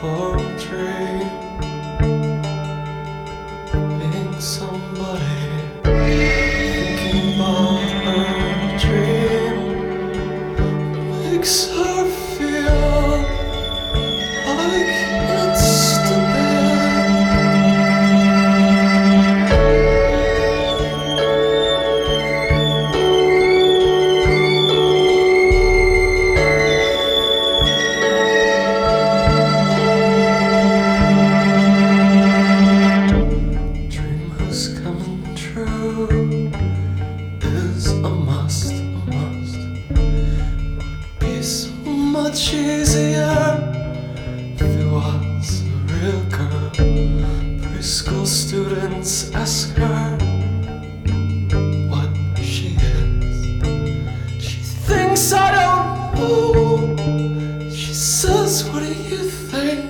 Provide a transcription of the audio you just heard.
or dream being somebody, thinking about her dream makes her feel like it's the bed. Dream who's coming true is a must, a must. Would be so much easier if it was a real girl. Preschool students ask her what she is. She thinks I don't know. She says, what do you think?